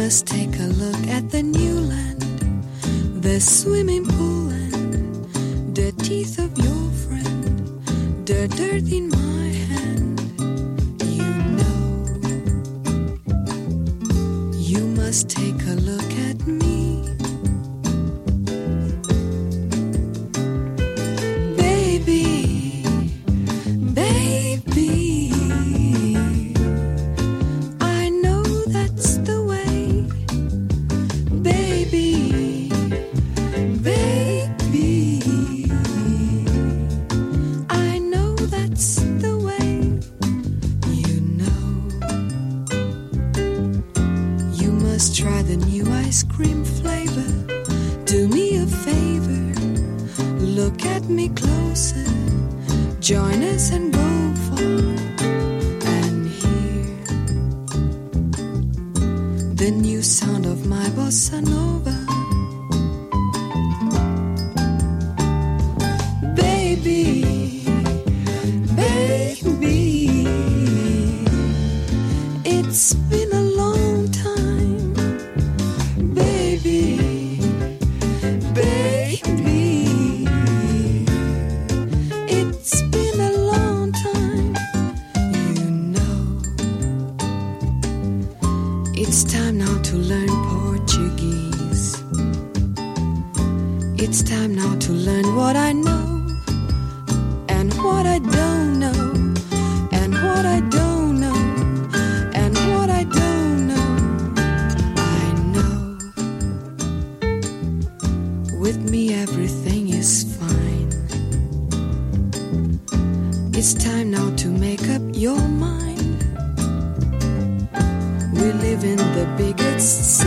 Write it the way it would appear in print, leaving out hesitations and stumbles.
must take a look at the new land, the swimming pool and the teeth of your friend, the dirt in my hand. You know, you must take a look at me. Try the new ice cream flavor. Do me a favor, look at me closer. Join us and go far and hear the new sound of my bossa nova. Baby, baby, it's been a long time. It's time now to learn Portuguese. It's time now to learn what I know and what I don't know, and what I don't know, and what I don't know. I know with me everything is fine. It's time now to make up your mind. We live in the biggest city.